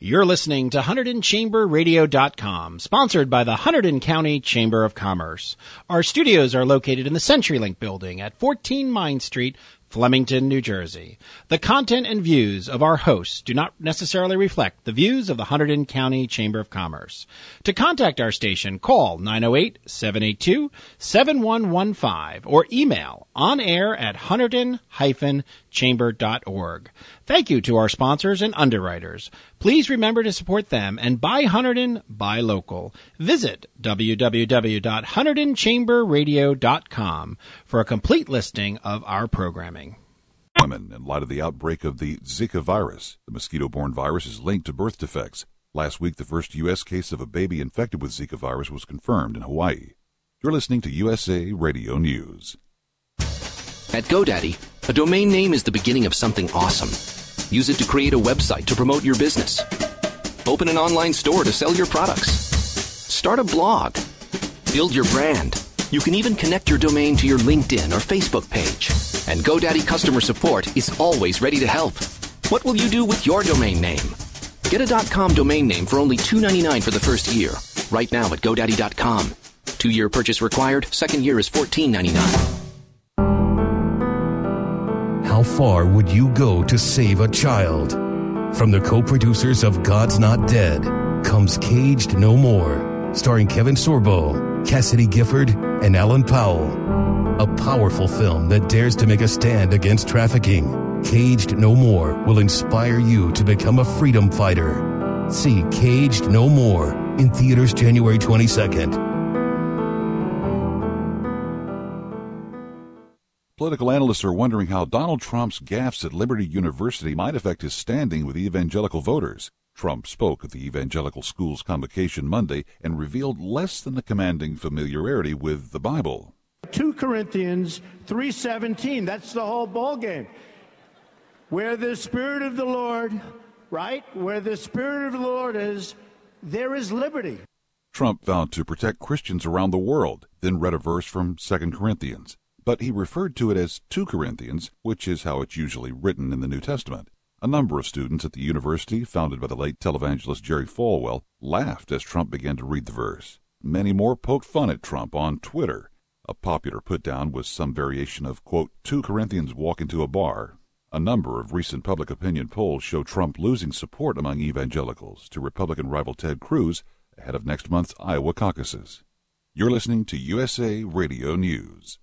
You're listening to HunterdonChamberRadio.com, sponsored by the Hunterdon County Chamber of Commerce. Our studios are located in the CenturyLink building at 14 Mine Street, Flemington, New Jersey. The content and views of our hosts do not necessarily reflect the views of the Hunterdon County Chamber of Commerce. To contact our station, call 908-782-7115 or email onair@hunterdon-chamber.org. Thank you to our sponsors and underwriters. Please remember to support them and buy Hunterdon, buy local. Visit www.HunterdonChamberRadio.com for a complete listing of our programming. Women, in light of the outbreak of the Zika virus, the mosquito-borne virus is linked to birth defects. Last week, the first U.S. case of a baby infected with Zika virus was confirmed in Hawaii. You're listening to USA Radio News. At GoDaddy, a domain name is the beginning of something awesome. Use it to create a website to promote your business. Open an online store to sell your products. Start a blog. Build your brand. You can even connect your domain to your LinkedIn or Facebook page. And GoDaddy customer support is always ready to help. What will you do with your domain name? Get a .com domain name for only $2.99 for the first year. Right now at GoDaddy.com. 2-year purchase required. Second year is $14.99. How far would you go to save a child? From the co-producers of God's Not Dead comes Caged No More, starring Kevin Sorbo, Cassidy Gifford, and Alan Powell. A powerful film that dares to make a stand against trafficking. Caged No More will inspire you to become a freedom fighter. See Caged No More in theaters January 22nd. Political analysts are wondering how Donald Trump's gaffes at Liberty University might affect his standing with evangelical voters. Trump spoke at the Evangelical School's convocation Monday and revealed less than a commanding familiarity with the Bible. 2 Corinthians 3:17, that's the whole ballgame. Where the Spirit of the Lord, right? Where the Spirit of the Lord is, there is liberty. Trump vowed to protect Christians around the world, then read a verse from 2 Corinthians. But he referred to it as 2 Corinthians, which is how it's usually written in the New Testament. A number of students at the university, founded by the late televangelist Jerry Falwell, laughed as Trump began to read the verse. Many more poked fun at Trump on Twitter. A popular put-down was some variation of, quote, 2 Corinthians walk into a bar. A number of recent public opinion polls show Trump losing support among evangelicals to Republican rival Ted Cruz ahead of next month's Iowa caucuses. You're listening to USA Radio News.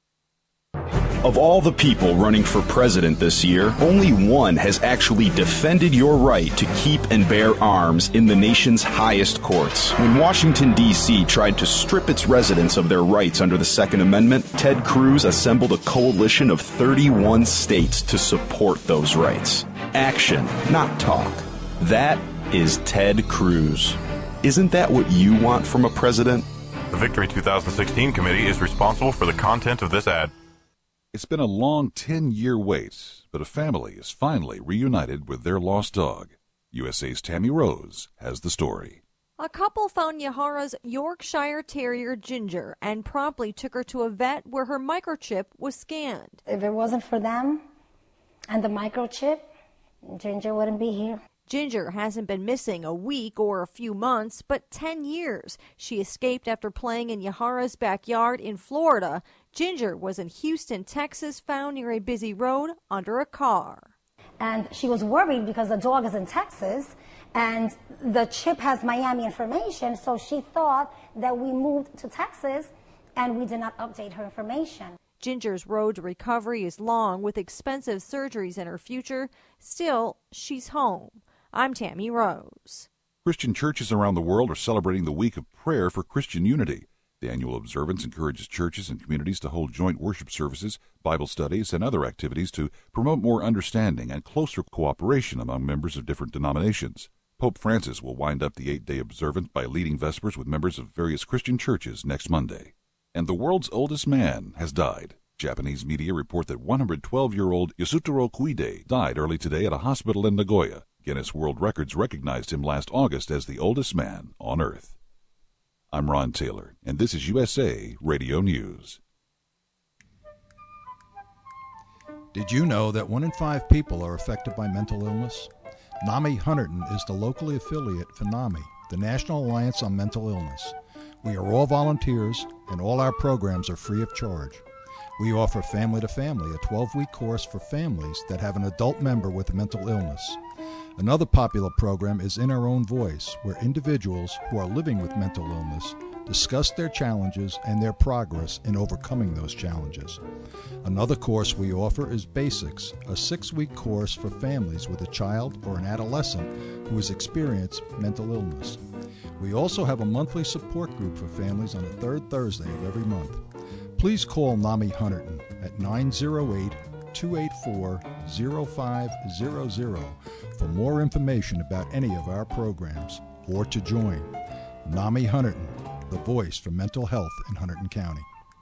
Of all the people running for president this year, only one has actually defended your right to keep and bear arms in the nation's highest courts. When Washington, D.C. tried to strip its residents of their rights under the Second Amendment, Ted Cruz assembled a coalition of 31 states to support those rights. Action, not talk. That is Ted Cruz. Isn't that what you want from a president? The Victory 2016 committee is responsible for the content of this ad. It's been a long 10-year wait, but a family is finally reunited with their lost dog. USA's Tammy Rose has the story. A couple found Yahara's Yorkshire Terrier Ginger and promptly took her to a vet where her microchip was scanned. If it wasn't for them and the microchip, Ginger wouldn't be here. Ginger hasn't been missing a week or a few months, but 10 years. She escaped after playing in Yahara's backyard in Florida. Ginger was in Houston, Texas, found near a busy road under a car. And she was worried because the dog is in Texas and the chip has Miami information, so she thought that we moved to Texas and we did not update her information. Ginger's road to recovery is long with expensive surgeries in her future. Still, she's home. I'm Tammy Rose. Christian churches around the world are celebrating the Week of Prayer for Christian Unity. The annual observance encourages churches and communities to hold joint worship services, Bible studies, and other activities to promote more understanding and closer cooperation among members of different denominations. Pope Francis will wind up the 8-day observance by leading Vespers with members of various Christian churches next Monday. And the world's oldest man has died. Japanese media report that 112-year-old Yasutaro Koide died early today at a hospital in Nagoya. Guinness World Records recognized him last August as the oldest man on Earth. I'm Ron Taylor, and this is USA Radio News. Did you know that 1 in 5 people are affected by mental illness? NAMI Hunterdon is the locally affiliate for NAMI, the National Alliance on Mental Illness. We are all volunteers, and all our programs are free of charge. We offer Family to Family, a 12-week course for families that have an adult member with a mental illness. Another popular program is In Our Own Voice, where individuals who are living with mental illness discuss their challenges and their progress in overcoming those challenges. Another course we offer is Basics, a 6-week course for families with a child or an adolescent who has experienced mental illness. We also have a monthly support group for families on the third Thursday of every month. Please call NAMI Hunterdon at 908-284-0500 for more information about any of our programs or to join. NAMI Hunterdon, the voice for mental health in Hunterdon County.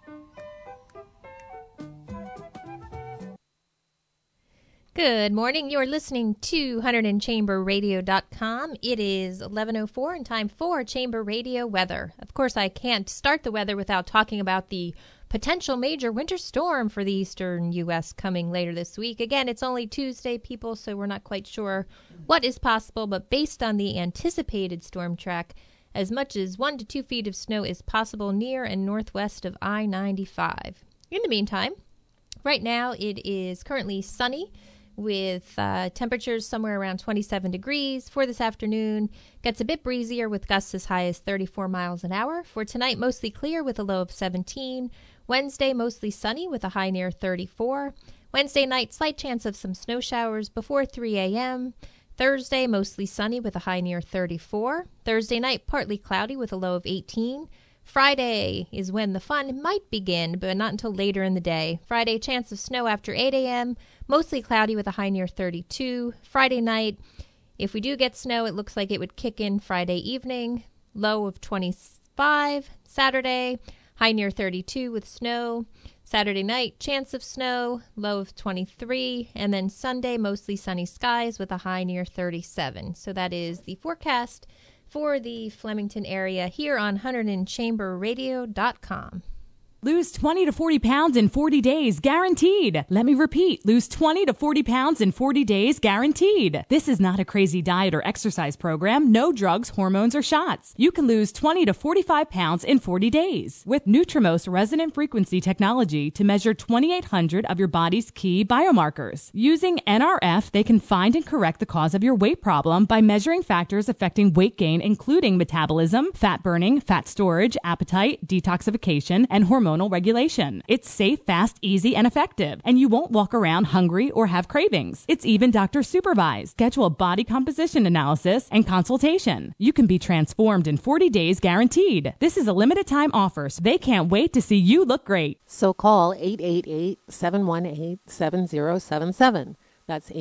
Good morning. You're listening to HunterdonChamberRadio.com. It is 11:04 and time for Chamber Radio weather. Of course, I can't start the weather without talking about the potential major winter storm for the eastern U.S. coming later this week. Again, it's only Tuesday, people, so we're not quite sure what is possible, but based on the anticipated storm track, as much as 1 to 2 feet of snow is possible near and northwest of I-95. In the meantime, right now it is currently sunny with temperatures somewhere around 27 degrees. For this afternoon, gets a bit breezier with gusts as high as 34 miles an hour. For tonight, mostly clear with a low of 17. Wednesday, mostly sunny with a high near 34. Wednesday night, slight chance of some snow showers before 3 a.m. Thursday, mostly sunny with a high near 34. Thursday night, partly cloudy with a low of 18. Friday is when the fun might begin, but not until later in the day. Friday, chance of snow after 8 a.m., mostly cloudy with a high near 32. Friday night, if we do get snow, it looks like it would kick in Friday evening, low of 25. Saturday, high near 32 with snow. Saturday night, chance of snow, low of 23. And then Sunday, mostly sunny skies with a high near 37. So that is the forecast for the Flemington area here on HunterdonChamberRadio.com. Lose 20 to 40 pounds in 40 days, guaranteed. Let me repeat, lose 20 to 40 pounds in 40 days, guaranteed. This is not a crazy diet or exercise program. No drugs, hormones, or shots. You can lose 20 to 45 pounds in 40 days with Nutrimos resonant frequency technology to measure 2,800 of your body's key biomarkers. Using NRF, they can find and correct the cause of your weight problem by measuring factors affecting weight gain, including metabolism, fat burning, fat storage, appetite, detoxification, and hormone regulation. It's safe, fast, easy, and effective, and you won't walk around hungry or have cravings. It's even doctor supervised. Schedule a body composition analysis and consultation. You can be transformed in 40 days guaranteed. This is a limited time offer, so they can't wait to see you look great. So call 888-718-7077. That's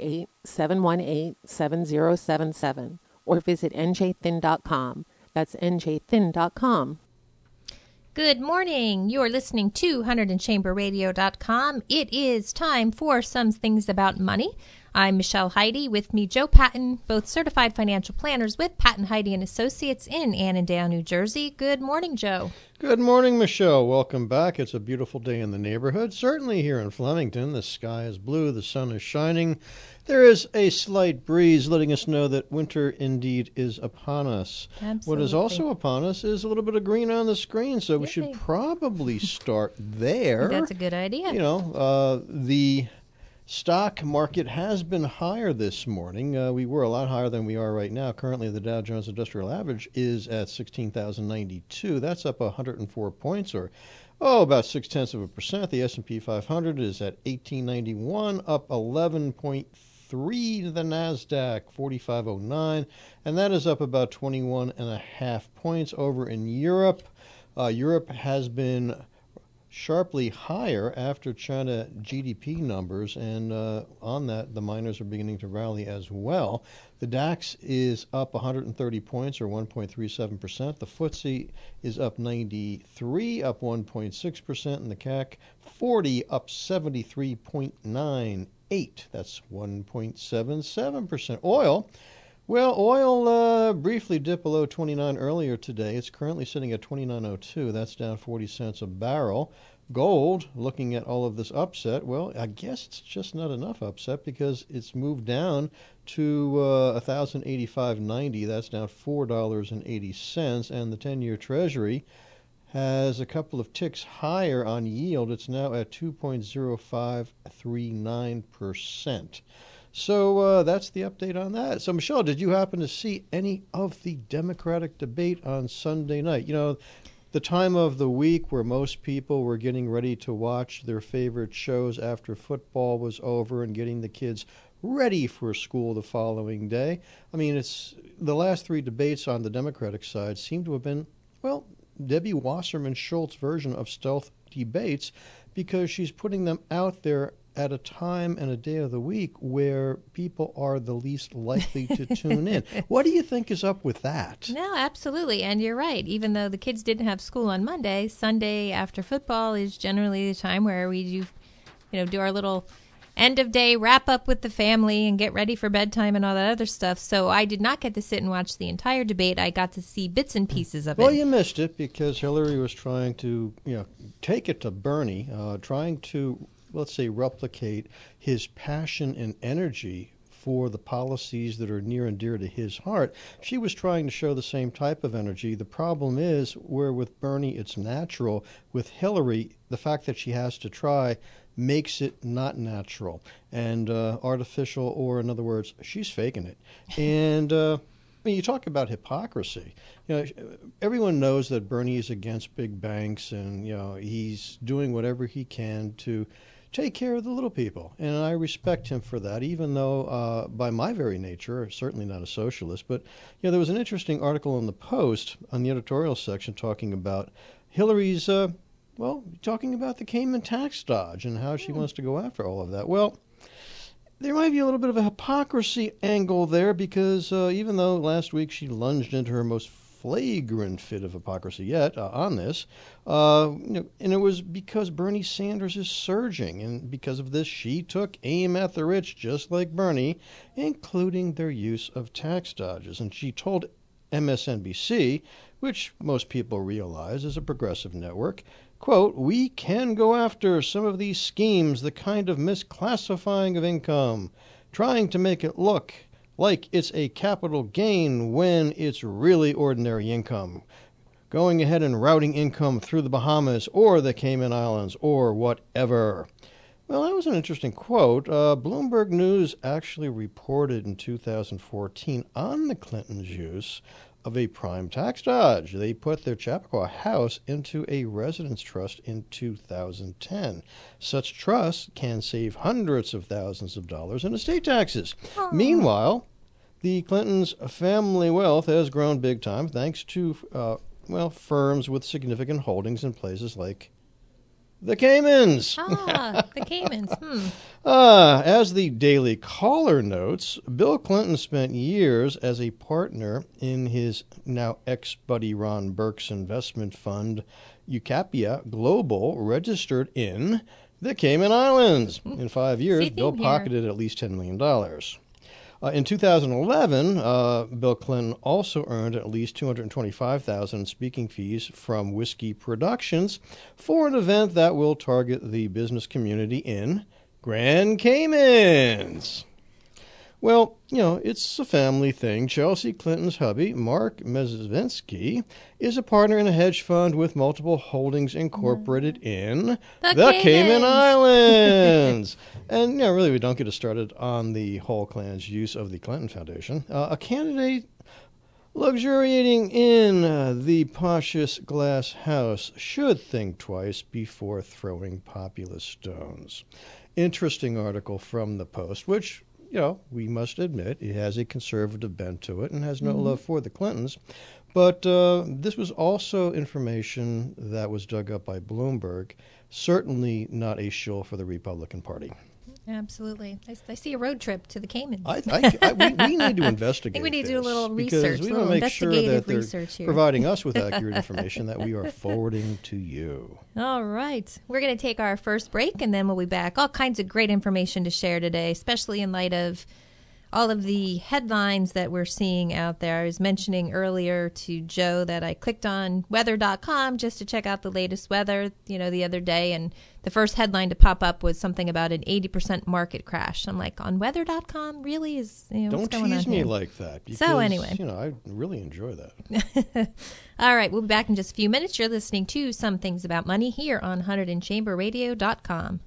888-718-7077. Or visit njthin.com. That's njthin.com. Good morning. You're listening to HunterdonChamberRadio.com. It is time for Some Things About Money. I'm Michelle Heide. With me, Joe Patton, both certified financial planners with Patton Heide and Associates in Annandale, New Jersey. Good morning, Joe. Good morning, Michelle. Welcome back. It's a beautiful day in the neighborhood. Certainly here in Flemington, the sky is blue, the sun is shining. There is a slight breeze letting us know that winter indeed is upon us. Absolutely. What is also upon us is a little bit of green on the screen, so we should probably start there. That's a good idea. You know, the stock market has been higher this morning. We were a lot higher than we are right now. Currently, the Dow Jones Industrial Average is at 16,092. That's up 104 points, or about 0.6%. The S&P 500 is at 1891, up 11.3. The NASDAQ 4509, and that is up about 21.5 points. Over in Europe, Europe has been sharply higher after China GDP numbers, and on that, the miners are beginning to rally as well. The DAX is up 130 points, or 1.37%. The FTSE is up 93, up 1.6%, and the CAC 40 up 73.98. That's 1.77%. Oil. Well, oil briefly dipped below 29 earlier today. It's currently sitting at 29.02. That's down 40 cents a barrel. Gold, looking at all of this upset, well, I guess it's just not enough upset because it's moved down to 1,085.90. That's down $4.80. And the 10-year Treasury has a couple of ticks higher on yield. It's now at 2.0539%. So that's the update on that. So, Michelle, did you happen to see any of the Democratic debate on Sunday night? You know, the time of the week where most people were getting ready to watch their favorite shows after football was over and getting the kids ready for school the following day. I mean, it's the last three debates on the Democratic side seem to have been, well, Debbie Wasserman Schultz's version of stealth debates, because she's putting them out there at a time and a day of the week where people are the least likely to tune in. What do you think is up with that? No, absolutely. And you're right. Even though the kids didn't have school on Monday, Sunday after football is generally the time where we do our little end of day wrap up with the family and get ready for bedtime and all that other stuff. So I did not get to sit and watch the entire debate. I got to see bits and pieces of it. Well, you missed it because Hillary was trying to, take it to Bernie, trying to, let's say, replicate his passion and energy for the policies that are near and dear to his heart. She was trying to show the same type of energy. The problem is, where with Bernie it's natural, with Hillary, the fact that she has to try makes it not natural and artificial, or in other words, she's faking it. And you talk about hypocrisy. Everyone knows that Bernie is against big banks, and he's doing whatever he can to take care of the little people. And I respect him for that, even though by my very nature, certainly not a socialist. But there was an interesting article in the Post on the editorial section talking about Hillary's talking about the Cayman tax dodge and how she wants to go after all of that. Well, there might be a little bit of a hypocrisy angle there, because even though last week she lunged into her most flagrant fit of hypocrisy yet on this, and it was because Bernie Sanders is surging, and because of this she took aim at the rich just like Bernie, including their use of tax dodges. And she told MSNBC, which most people realize is a progressive network, quote, "We can go after some of these schemes, the kind of misclassifying of income, trying to make it look like it's a capital gain when it's really ordinary income, going ahead and routing income through the Bahamas or the Cayman Islands or whatever." Well, that was an interesting quote. Bloomberg News actually reported in 2014 on the Clintons' use of a prime tax dodge. They put their Chappaqua house into a residence trust in 2010. Such trusts can save hundreds of thousands of dollars in estate taxes. Aww. Meanwhile, the Clintons' family wealth has grown big time thanks to, firms with significant holdings in places like the Caymans. The Caymans. As the Daily Caller notes, Bill Clinton spent years as a partner in his now ex-buddy Ron Burke's investment fund, Eucapia Global, registered in the Cayman Islands. In 5 years, Bill pocketed at least $10 million. In 2011, Bill Clinton also earned at least $225,000 in speaking fees from Whiskey Productions for an event that will target the business community in Grand Caymans. Well, it's a family thing. Chelsea Clinton's hubby, Mark Mezvinsky, is a partner in a hedge fund with multiple holdings incorporated in the Cayman Islands. And, really, we don't get us started on the whole clan's use of the Clinton Foundation. A candidate luxuriating in the poshest glass house should think twice before throwing populist stones. Interesting article from the Post, which, we must admit, it has a conservative bent to it and has no love for the Clintons. But this was also information that was dug up by Bloomberg, certainly not a shill for the Republican Party. Absolutely. I see a road trip to the Caymans. We need to investigate. I think we need to do a little because research, we want to make sure that they're here. providing us with accurate information that we are forwarding to you. All right. We're going to take our first break, and then we'll be back. All kinds of great information to share today, especially in light of all of the headlines that we're seeing out there. I was mentioning earlier to Joe that I clicked on weather.com just to check out the latest weather, the other day, and the first headline to pop up was something about an 80% market crash. I'm like, on weather.com? Really? What's Don't going tease on me here? like that. Because, so anyway. I really enjoy that. All right, we'll be back in just a few minutes. You're listening to Some Things About Money here on HunterdonChamberRadio.com.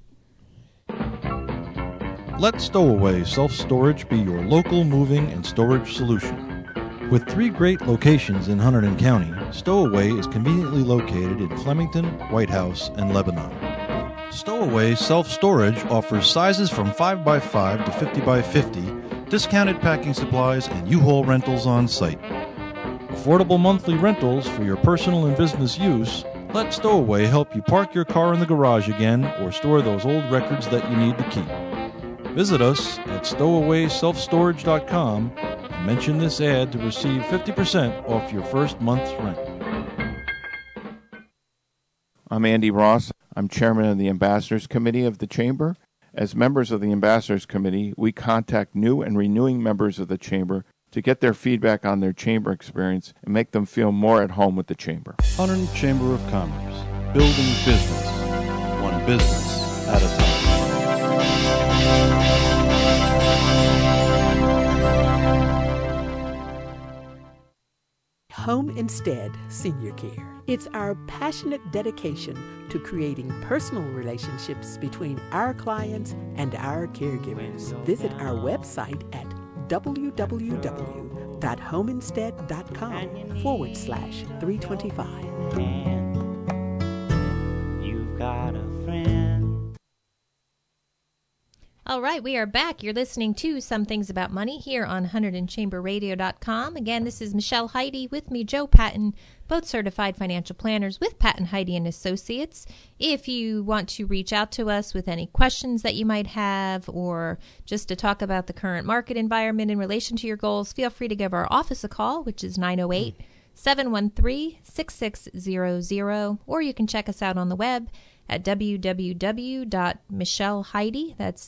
Let Stowaway Self-Storage be your local moving and storage solution. With 3 great locations in Hunterdon County, Stowaway is conveniently located in Flemington, White House, and Lebanon. Stowaway Self-Storage offers sizes from 5x5 to 50x50, discounted packing supplies, and U-Haul rentals on site. Affordable monthly rentals for your personal and business use. Let Stowaway help you park your car in the garage again or store those old records that you need to keep. Visit us at stowawayselfstorage.com and mention this ad to receive 50% off your first month's rent. I'm Andy Ross. I'm chairman of the Ambassadors Committee of the Chamber. As members of the Ambassadors Committee, we contact new and renewing members of the Chamber to get their feedback on their Chamber experience and make them feel more at home with the Chamber. Hunterdon Chamber of Commerce, building business, one business at a time. Home Instead Senior Care. It's our passionate dedication to creating personal relationships between our clients and our caregivers. Visit our website at www.homeinstead.com/325. You've got a friend. All right, we are back. You're listening to Some Things About Money here on HunterdonChamberRadio.com. Again, this is Michelle Heide with me, Joe Patton, both certified financial planners with Patton Heide and Associates. If you want to reach out to us with any questions that you might have or just to talk about the current market environment in relation to your goals, feel free to give our office a call, which is 908-713-6600, or you can check us out on the web at www.michelleheide, that's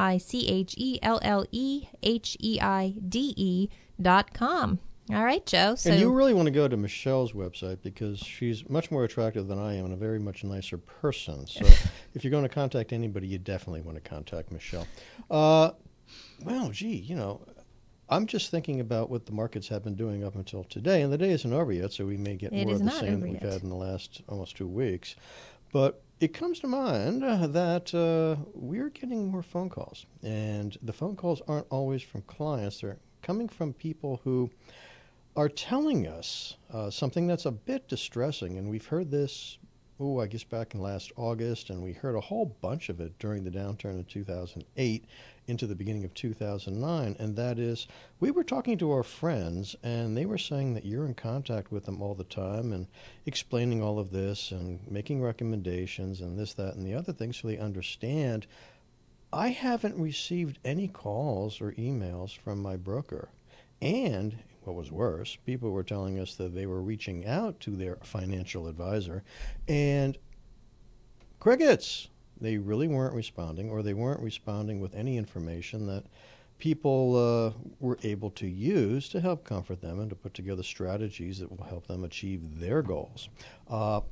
MICHELLEHEIDE.com. All right, Joe. So and you really want to go to Michelle's website because she's much more attractive than I am and a very much nicer person. So if you're going to contact anybody, you definitely want to contact Michelle. I'm just thinking about what the markets have been doing up until today, and the day isn't over yet, so we may get more of the same that we've had in the last almost 2 weeks. But it comes to mind that we're getting more phone calls, and the phone calls aren't always from clients. They're coming from people who are telling us something that's a bit distressing, and we've heard this, I guess back in last August, and we heard a whole bunch of it during the downturn in 2008 into the beginning of 2009, and that is we were talking to our friends, and they were saying that you're in contact with them all the time and explaining all of this and making recommendations and this, that, and the other thing so they understand. I haven't received any calls or emails from my broker. And what was worse, people were telling us that they were reaching out to their financial advisor and crickets. They really weren't responding, or they weren't responding with any information that people were able to use to help comfort them and to put together strategies that will help them achieve their goals. And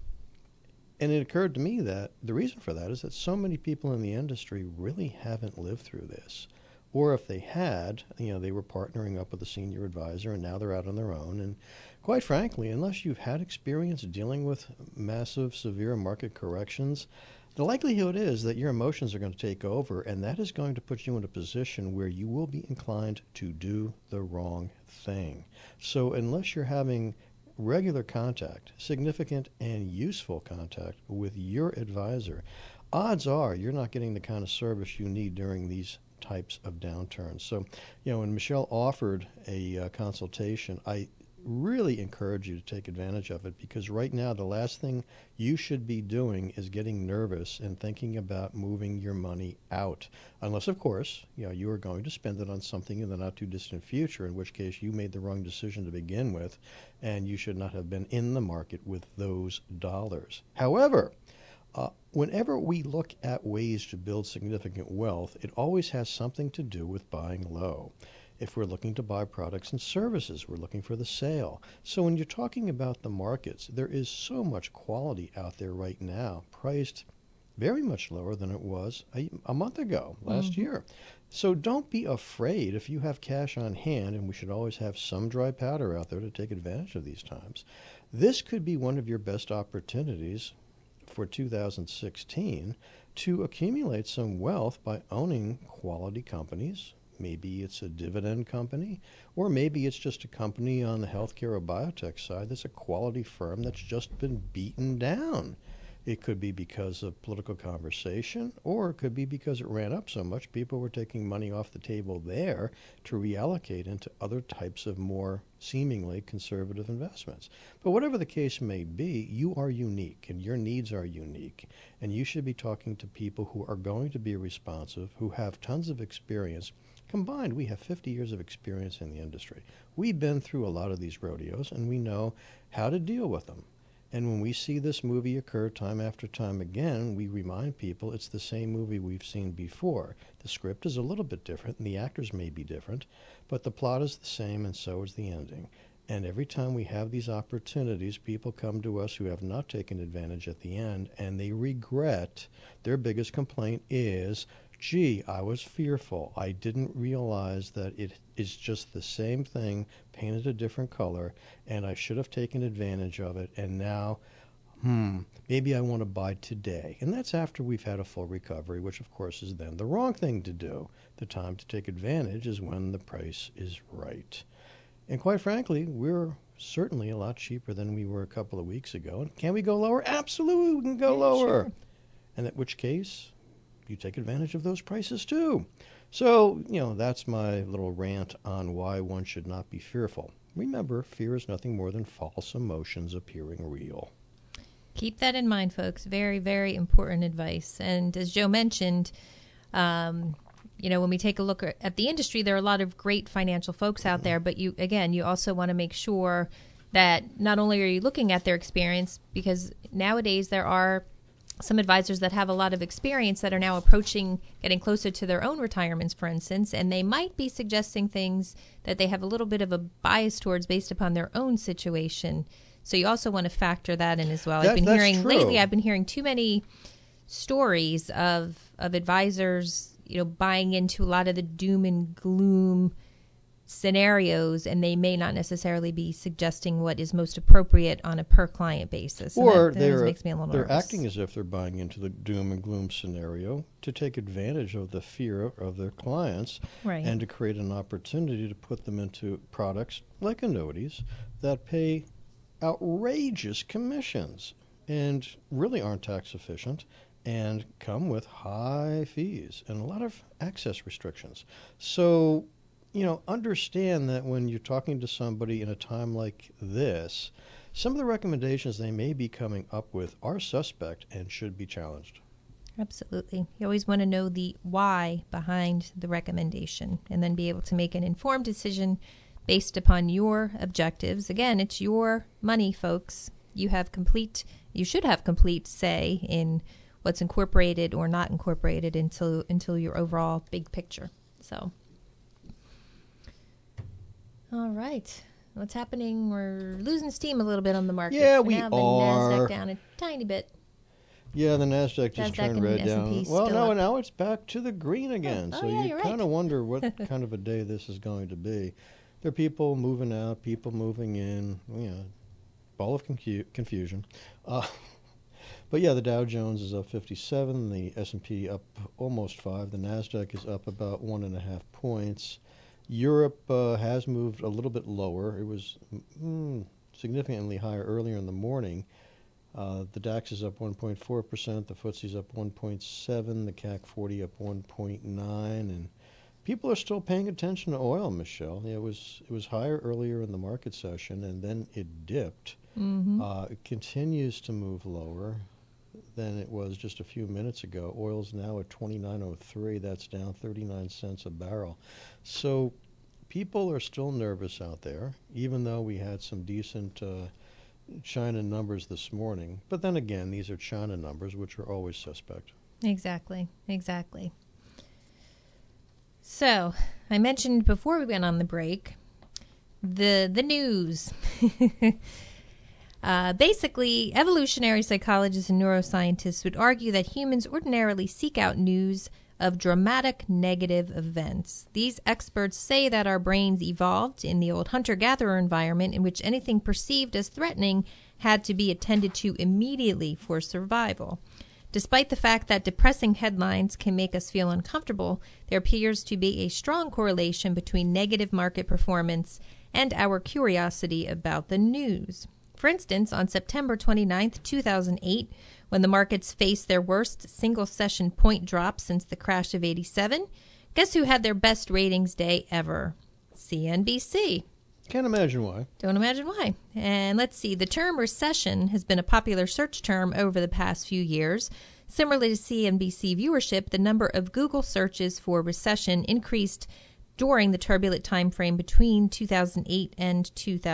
it occurred to me that the reason for that is that so many people in the industry really haven't lived through this. Or if they had, they were partnering up with a senior advisor and now they're out on their own. And quite frankly, unless you've had experience dealing with massive, severe market corrections, the likelihood is that your emotions are going to take over, and that is going to put you in a position where you will be inclined to do the wrong thing. So unless you're having regular contact, significant and useful contact with your advisor, odds are you're not getting the kind of service you need during these types of downturns. So, when Michelle offered a consultation, I really encourage you to take advantage of it, because right now the last thing you should be doing is getting nervous and thinking about moving your money out. Unless, of course, you are going to spend it on something in the not too distant future, in which case you made the wrong decision to begin with and you should not have been in the market with those dollars. However, whenever we look at ways to build significant wealth, it always has something to do with buying low. If we're looking to buy products and services, we're looking for the sale. So when you're talking about the markets, there is so much quality out there right now, priced very much lower than it was a month ago, last year. So don't be afraid if you have cash on hand, and we should always have some dry powder out there to take advantage of these times. This could be one of your best opportunities for 2016 to accumulate some wealth by owning quality companies. Maybe it's a dividend company, or maybe it's just a company on the healthcare or biotech side that's a quality firm that's just been beaten down. It could be because of political conversation, or it could be because it ran up so much people were taking money off the table there to reallocate into other types of more seemingly conservative investments. But whatever the case may be, you are unique and your needs are unique, and you should be talking to people who are going to be responsive, who have tons of experience. Combined, we have 50 years of experience in the industry. We've been through a lot of these rodeos, and we know how to deal with them. And when we see this movie occur time after time again, we remind people it's the same movie we've seen before. The script is a little bit different, and the actors may be different, but the plot is the same, and so is the ending. And every time we have these opportunities, people come to us who have not taken advantage at the end, and they regret. Their biggest complaint is, gee, I was fearful. I didn't realize that it is just the same thing, painted a different color, and I should have taken advantage of it, and now, maybe I want to buy today. And that's after we've had a full recovery, which of course is then the wrong thing to do. The time to take advantage is when the price is right. And quite frankly, we're certainly a lot cheaper than we were a couple of weeks ago. And can we go lower? Absolutely, we can go lower. Sure. And in which case, you take advantage of those prices too. So, that's my little rant on why one should not be fearful. Remember, fear is nothing more than false emotions appearing real. Keep that in mind, folks. Very, very important advice. And as Joe mentioned, when we take a look at the industry, there are a lot of great financial folks out there, but you also want to make sure that not only are you looking at their experience, because nowadays there are some advisors that have a lot of experience that are now getting closer to their own retirements, for instance, and they might be suggesting things that they have a little bit of a bias towards based upon their own situation. So you also want to factor that in as well. I've been hearing too many stories of advisors, buying into a lot of the doom and gloom scenarios, and they may not necessarily be suggesting what is most appropriate on a per client basis. Or that makes me a little they're nervous. acting as if they're buying into the doom and gloom scenario to take advantage of the fear of their clients, right, and to create an opportunity to put them into products like annuities that pay outrageous commissions and really aren't tax efficient and come with high fees and a lot of access restrictions. So understand that when you're talking to somebody in a time like this, some of the recommendations they may be coming up with are suspect and should be challenged. Absolutely. You always want to know the why behind the recommendation and then be able to make an informed decision based upon your objectives. Again, it's your money, folks. You should have complete say in what's incorporated or not incorporated into your overall big picture. So, all right. What's happening? We're losing steam a little bit on the market. Yeah, we are. are. The NASDAQ down a tiny bit. Yeah, the NASDAQ just turned red down. Well, now it's back to the green again. Oh, so yeah, you kind of wonder what kind of a day this is going to be. There are people moving out, people moving in, ball of confusion. But yeah, the Dow Jones is up 57, the S&P up almost 5, the NASDAQ is up about 1.5 points. Europe has moved a little bit lower. It was significantly higher earlier in the morning. The DAX is up 1.4%, the FTSE's up 1.7%, the CAC 40 up 1.9%, and people are still paying attention to oil, Michelle. It was higher earlier in the market session, and then it dipped. Mm-hmm. It continues to move lower than it was just a few minutes ago. Oil's now at $29.03. That's down 39 cents a barrel. So people are still nervous out there, even though we had some decent China numbers this morning. But then again, these are China numbers, which are always suspect. Exactly. So, I mentioned before we went on the break, the news. Basically, evolutionary psychologists and neuroscientists would argue that humans ordinarily seek out news of dramatic negative events. These experts say that our brains evolved in the old hunter-gatherer environment in which anything perceived as threatening had to be attended to immediately for survival. Despite the fact that depressing headlines can make us feel uncomfortable, there appears to be a strong correlation between negative market performance and our curiosity about the news. For instance, on September 29, 2008, when the markets faced their worst single-session point drop since the crash of '87, guess who had their best ratings day ever? CNBC. Can't imagine why. Don't imagine why. And let's see, the term recession has been a popular search term over the past few years. Similar to CNBC viewership, the number of Google searches for recession increased during the turbulent time frame between 2008 and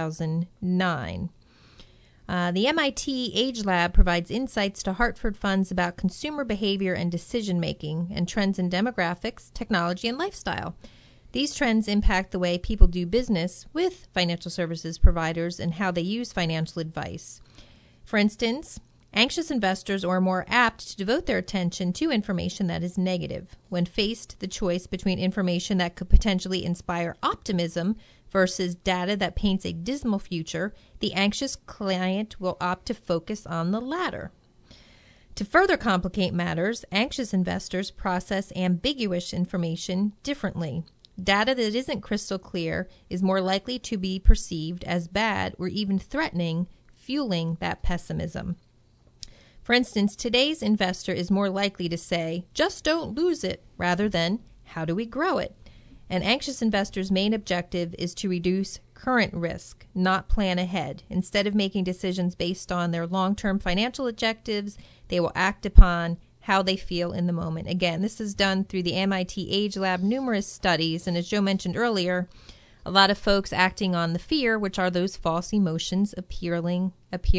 2009. The MIT Age Lab provides insights to Hartford funds about consumer behavior and decision-making and trends in demographics, technology, and lifestyle. These trends impact the way people do business with financial services providers and how they use financial advice. For instance, anxious investors are more apt to devote their attention to information that is negative. When faced the choice between information that could potentially inspire optimism versus data that paints a dismal future, the anxious client will opt to focus on the latter. To further complicate matters, anxious investors process ambiguous information differently. Data that isn't crystal clear is more likely to be perceived as bad or even threatening, fueling that pessimism. For instance, today's investor is more likely to say, just don't lose it, rather than, how do we grow it? An anxious investor's main objective is to reduce current risk, not plan ahead. Instead of making decisions based on their long-term financial objectives, they will act upon how they feel in the moment. Again, this is done through the MIT Age Lab, numerous studies, and as Joe mentioned earlier, a lot of folks acting on the fear, which are those false emotions appearing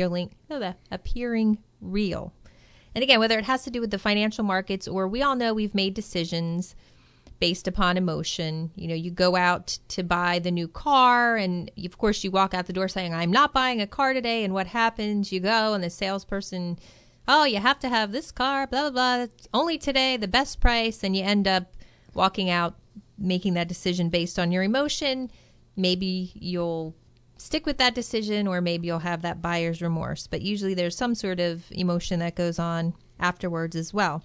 real. And again, whether it has to do with the financial markets or we all know we've made decisions based upon emotion. You know, you go out to buy the new car and of course you walk out the door saying, I'm not buying a car today. And what happens? You go and the salesperson, oh, you have to have this car, blah, blah, blah. Only today, the best price. And you end up walking out, making that decision based on your emotion. Maybe you'll stick with that decision or maybe you'll have that buyer's remorse. But usually there's some sort of emotion that goes on afterwards as well.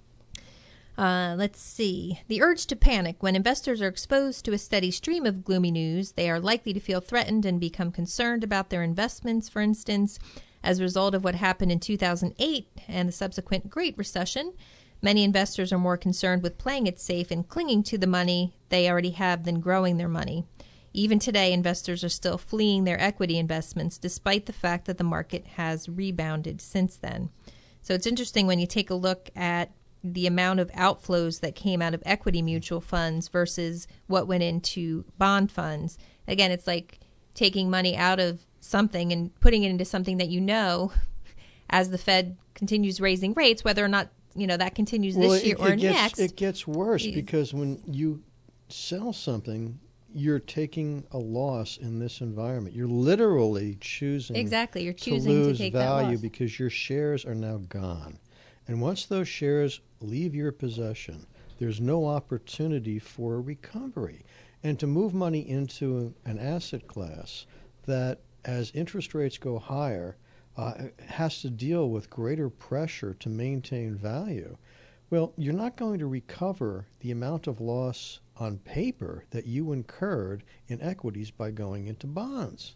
Let's see. The urge to panic. When investors are exposed to a steady stream of gloomy news, they are likely to feel threatened and become concerned about their investments. For instance, as a result of what happened in 2008 and the subsequent Great Recession, many investors are more concerned with playing it safe and clinging to the money they already have than growing their money. Even today, investors are still fleeing their equity investments despite the fact that the market has rebounded since then. So it's interesting when you take a look at the amount of outflows that came out of equity mutual funds versus what went into bond funds. Again, it's like taking money out of something and putting it into something that you know, as the Fed continues raising rates, whether or not that continues this year or next. It gets worse because when you sell something, you're taking a loss in this environment. You're literally choosing You're choosing to lose take value that loss. because your shares are now gone. And once those shares leave your possession, there's no opportunity for a recovery. And to move money into an asset class that, as interest rates go higher, has to deal with greater pressure to maintain value, well, you're not going to recover the amount of loss on paper that you incurred in equities by going into bonds.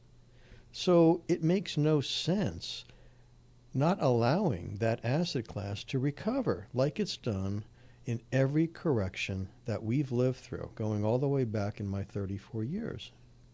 So it makes no sense not allowing that asset class to recover like it's done in every correction that we've lived through, going all the way back in my 34 years.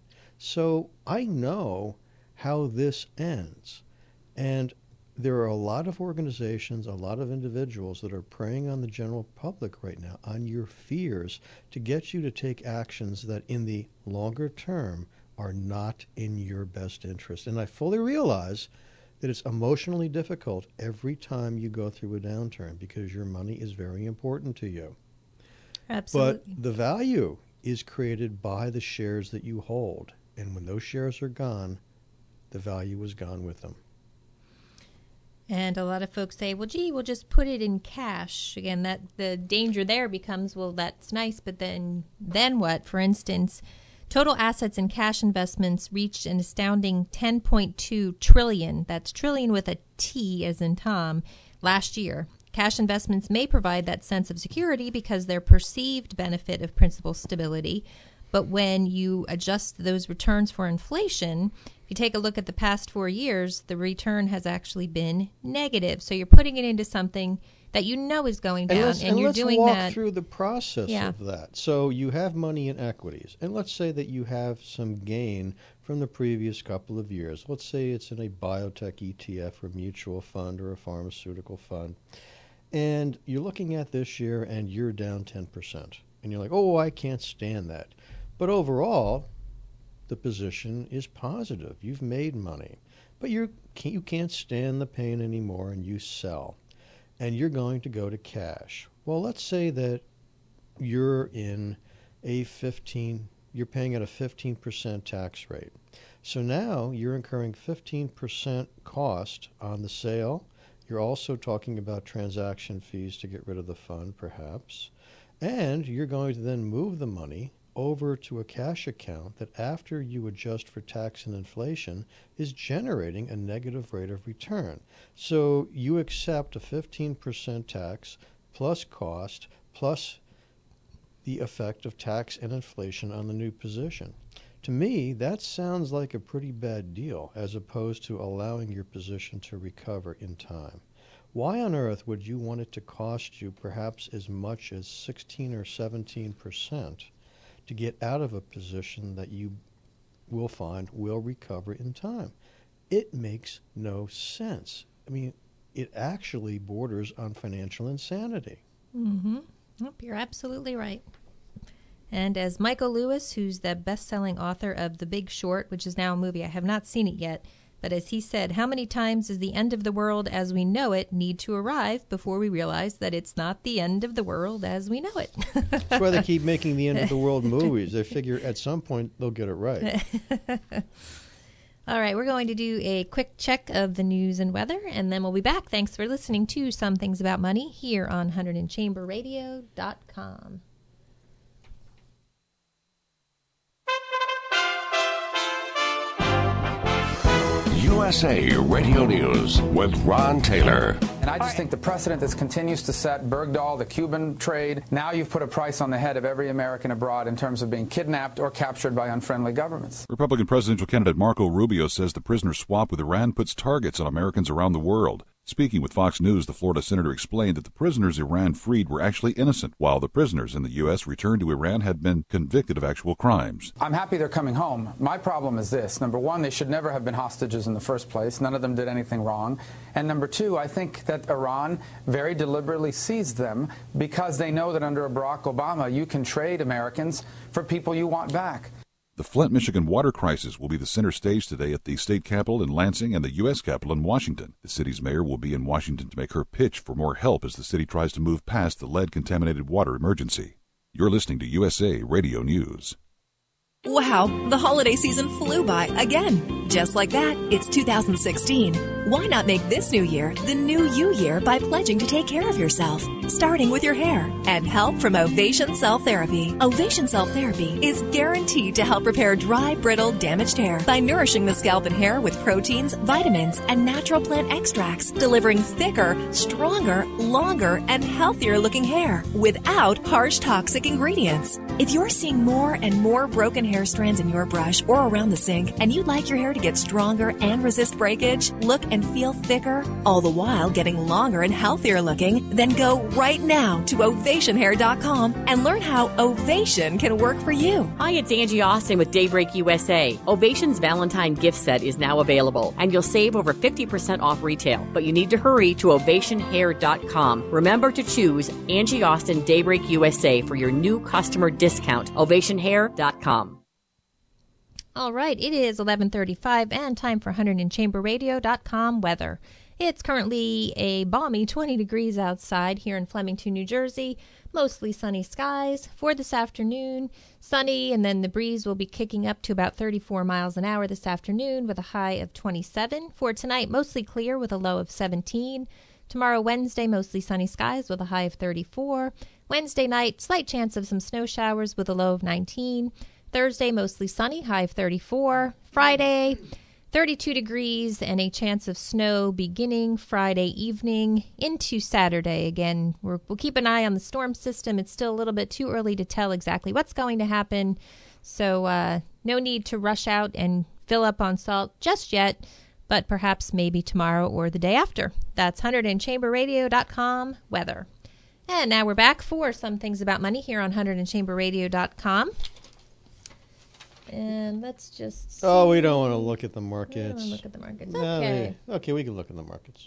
So I know how this ends. And there are a lot of organizations, a lot of individuals that are preying on the general public right now, on your fears, to get you to take actions that in the longer term are not in your best interest. And I fully realize that it's emotionally difficult every time you go through a downturn because your money is very important to you. Absolutely. But the value is created by the shares that you hold. And when those shares are gone, the value is gone with them. And a lot of folks say, well, gee, we'll just put it in cash. Again, that the danger there becomes, well, that's nice, but then what? For instance, total assets in cash investments reached an astounding $10.2 trillion. That's trillion with a T as in Tom, last year. Cash investments may provide that sense of security because their perceived benefit of principal stability. But when you adjust those returns for inflation, if you take a look at the past 4 years, the return has actually been negative. So you're putting it into something that you know is going down, and you're doing that. Let's walk through the process of that. So you have money in equities, and let's say that you have some gain from the previous couple of years. Let's say it's in a biotech ETF or mutual fund or a pharmaceutical fund, and you're looking at this year and you're down 10%. And you're like, oh, I can't stand that. But overall, the position is positive. You've made money. But you can't stand the pain anymore, and you sell. And you're going to go to cash. Well, let's say that you're in you're paying at a 15% tax rate. So now you're incurring 15% cost on the sale. You're also talking about transaction fees to get rid of the fund, perhaps. And you're going to then move the money over to a cash account that, after you adjust for tax and inflation, is generating a negative rate of return. So you accept a 15% tax plus cost plus the effect of tax and inflation on the new position. To me, that sounds like a pretty bad deal, as opposed to allowing your position to recover in time. Why on earth would you want it to cost you perhaps as much as 16 or 17% to get out of a position that you will find will recover in time? It makes no sense. I mean, it actually borders on financial insanity. Mm-hmm. Yep, you're absolutely right. And as Michael Lewis, who's the best-selling author of The Big Short, which is now a movie, I have not seen it yet, but as he said, how many times does the end of the world as we know it need to arrive before we realize that it's not the end of the world as we know it? That's why they keep making the end of the world movies. They figure at some point they'll get it right. All right, we're going to do a quick check of the news and weather, and then we'll be back. Thanks for listening to Some Things About Money here on HuntertonChamberRadio.com. USA Radio News with Ron Taylor. And I just think the precedent this continues to set, Bergdahl, the Cuban trade, now you've put a price on the head of every American abroad in terms of being kidnapped or captured by unfriendly governments. Republican presidential candidate Marco Rubio says the prisoner swap with Iran puts targets on Americans around the world. Speaking with Fox News, the Florida senator explained that the prisoners Iran freed were actually innocent, while the prisoners in the U.S. returned to Iran had been convicted of actual crimes. I'm happy they're coming home. My problem is this. Number one, they should never have been hostages in the first place. None of them did anything wrong. And number two, I think that Iran very deliberately seized them because they know that under Barack Obama, you can trade Americans for people you want back. The Flint, Michigan water crisis will be the center stage today at the state capitol in Lansing and the U.S. Capitol in Washington. The city's mayor will be in Washington to make her pitch for more help as the city tries to move past the lead-contaminated water emergency. You're listening to USA Radio News. Wow, the holiday season flew by again. Just like that, it's 2016. Why not make this new year the new you year by pledging to take care of yourself, starting with your hair, and help from Ovation Self Therapy. Ovation Self Therapy is guaranteed to help repair dry, brittle, damaged hair by nourishing the scalp and hair with proteins, vitamins, and natural plant extracts, delivering thicker, stronger, longer, and healthier looking hair without harsh, toxic ingredients. If you're seeing more and more broken hair strands in your brush or around the sink, and you'd like your hair to get stronger and resist breakage, look and feel thicker, all the while getting longer and healthier looking, then go right now to ovationhair.com and learn how Ovation can work for you. Hi, it's Angie Austin with Daybreak USA. Ovation's Valentine gift set is now available, and you'll save over 50% off retail. But you need to hurry to ovationhair.com. Remember to choose Angie Austin Daybreak USA for your new customer discount. ovationhair.com. All right, it is 11:35 and time for HuntertonChamberRadio.com weather. It's currently a balmy 20 degrees outside here in Flemington, New Jersey. Mostly sunny skies. For this afternoon, sunny, and then the breeze will be kicking up to about 34 miles an hour this afternoon with a high of 27. For tonight, mostly clear with a low of 17. Tomorrow, Wednesday, mostly sunny skies with a high of 34. Wednesday night, slight chance of some snow showers with a low of 19. Thursday, mostly sunny, high of 34. Friday, 32 degrees and a chance of snow beginning Friday evening into Saturday. Again, we'll keep an eye on the storm system. It's still a little bit too early to tell exactly what's going to happen. So no need to rush out and fill up on salt just yet, but perhaps maybe tomorrow or the day after. That's 100andchamberradio.com weather. And now we're back for some things about money here on 100andchamberradio.com. And let's just see. Oh, we don't want to look at the markets. We don't want to look at the markets. No, Okay. Okay, we can look at the markets.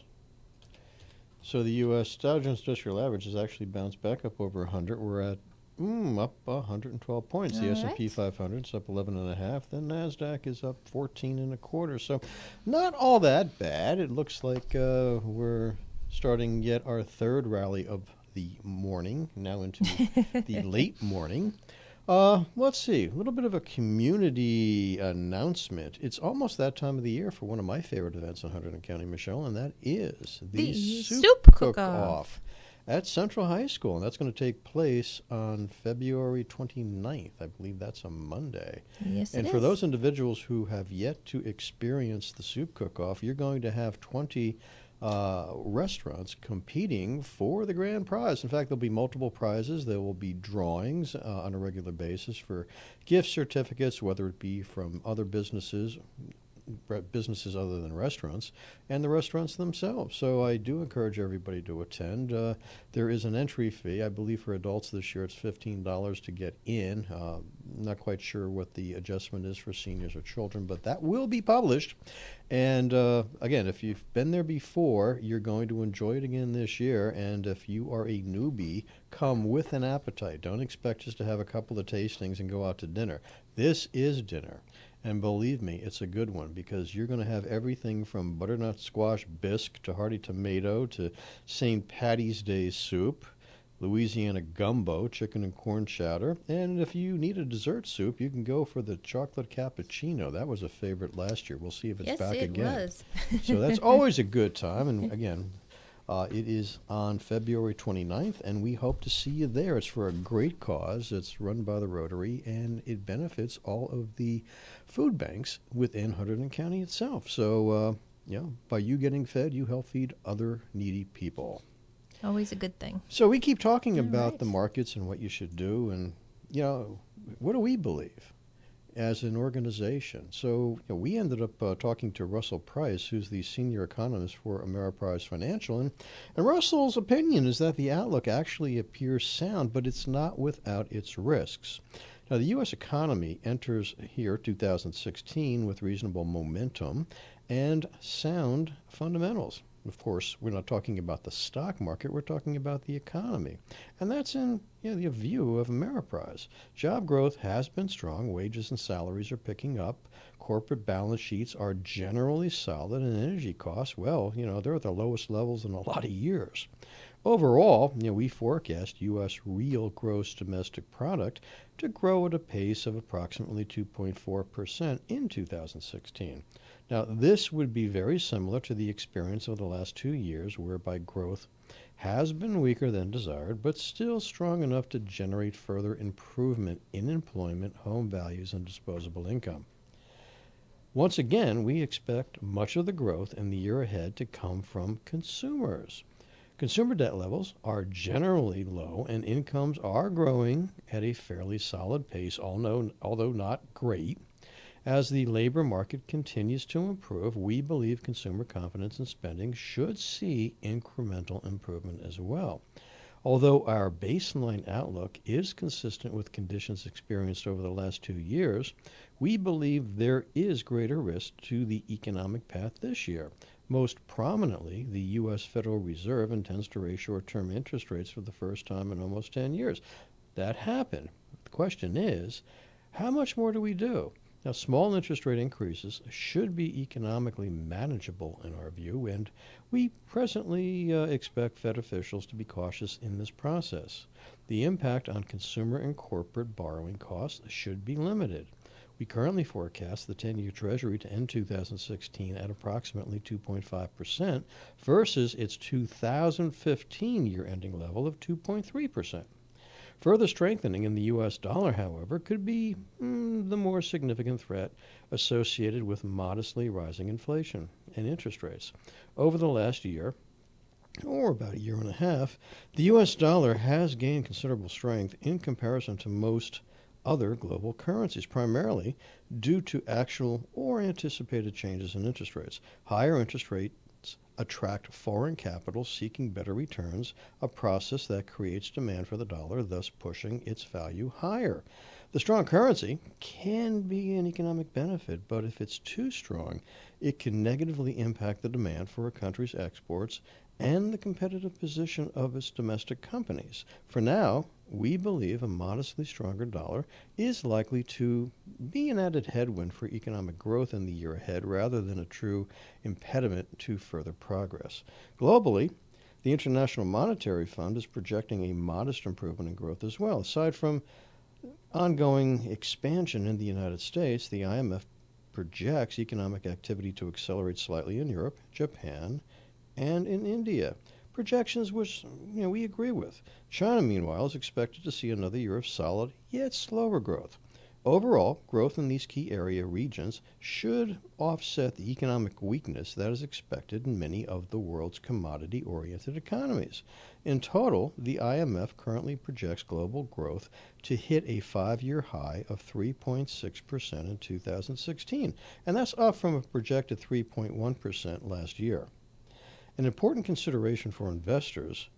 So the U.S. Dow Jones Industrial Average has actually bounced back up over 100. We're at up 112 points. The All S&P right. 500 is up 11.5. The NASDAQ is up 14.25. So not all that bad. It looks like we're starting yet our third rally of the morning, now into the late morning. Let's see. A little bit of a community announcement. It's almost that time of the year for one of my favorite events in Hunterdon County, Michelle, and that is the Soup Cook-Off at Central High School. And that's going to take place on February 29th. I believe that's a Monday. Yes, and it for is. those individuals who have yet to experience the Soup Cook-Off, you're going to have 20 restaurants competing for the grand prize. In fact, there'll be multiple prizes. There will be drawings on a regular basis for gift certificates, whether it be from other businesses other than restaurants, and the restaurants themselves. So I do encourage everybody to attend. There is an entry fee. I believe for adults this year it's $15 to get in. Not quite sure what the adjustment is for seniors or children, but that will be published. And again, if you've been there before, you're going to enjoy it again this year. And if you are a newbie, come with an appetite. Don't expect just to have a couple of tastings and go out to dinner. This is dinner. And believe me, it's a good one because you're going to have everything from butternut squash bisque to hearty tomato to St. Patty's Day soup, Louisiana gumbo, chicken and corn chowder. And if you need a dessert soup, you can go for the chocolate cappuccino. That was a favorite last year. We'll see if it's back again. Yes, it was. So that's always a good time. And again, it is on February 29th, and we hope to see you there. It's for a great cause. It's run by the Rotary, and it benefits all of the food banks within Hunterdon County itself. So, by you getting fed, you help feed other needy people. Always a good thing. So we keep talking about the markets and what you should do, and, what do we believe as an organization? So we ended up talking to Russell Price, who's the senior economist for Ameriprise Financial, and Russell's opinion is that the outlook actually appears sound, but it's not without its risks. Now, the U.S. economy enters here 2016 with reasonable momentum and sound fundamentals. Of course, we're not talking about the stock market, we're talking about the economy. And that's in the view of Ameriprise. Job growth has been strong, wages and salaries are picking up, corporate balance sheets are generally solid, and energy costs, well, they're at the lowest levels in a lot of years. Overall, we forecast U.S. real gross domestic product to grow at a pace of approximately 2.4% in 2016. Now, this would be very similar to the experience of the last 2 years, whereby growth has been weaker than desired, but still strong enough to generate further improvement in employment, home values, and disposable income. Once again, we expect much of the growth in the year ahead to come from consumers. Consumer debt levels are generally low, and incomes are growing at a fairly solid pace, although not great. As the labor market continues to improve, we believe consumer confidence and spending should see incremental improvement as well. Although our baseline outlook is consistent with conditions experienced over the last 2 years, we believe there is greater risk to the economic path this year. Most prominently, the U.S. Federal Reserve intends to raise short-term interest rates for the first time in almost 10 years. That happened. The question is, how much more do we do? Now, small interest rate increases should be economically manageable in our view, and we presently expect Fed officials to be cautious in this process. The impact on consumer and corporate borrowing costs should be limited. We currently forecast the 10-year Treasury to end 2016 at approximately 2.5% versus its 2015 year-ending level of 2.3%. Further strengthening in the U.S. dollar, however, could be the more significant threat associated with modestly rising inflation and interest rates. Over the last year, or about a year and a half, the U.S. dollar has gained considerable strength in comparison to most other global currencies, primarily due to actual or anticipated changes in interest rates. Higher interest rates attract foreign capital seeking better returns, a process that creates demand for the dollar, thus pushing its value higher. The strong currency can be an economic benefit, but if it's too strong, it can negatively impact the demand for a country's exports and the competitive position of its domestic companies. For now, we believe a modestly stronger dollar is likely to be an added headwind for economic growth in the year ahead rather than a true impediment to further progress. Globally, the International Monetary Fund is projecting a modest improvement in growth as well. Aside from ongoing expansion in the United States, the IMF projects economic activity to accelerate slightly in Europe, Japan, and in India. Projections which we agree with. China, meanwhile, is expected to see another year of solid yet slower growth. Overall, growth in these key area regions should offset the economic weakness that is expected in many of the world's commodity-oriented economies. In total, the IMF currently projects global growth to hit a 5-year high of 3.6% in 2016, and that's up from a projected 3.1% last year. An important consideration for investors,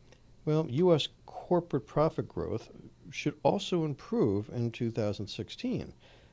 U.S. corporate profit growth should also improve in 2016.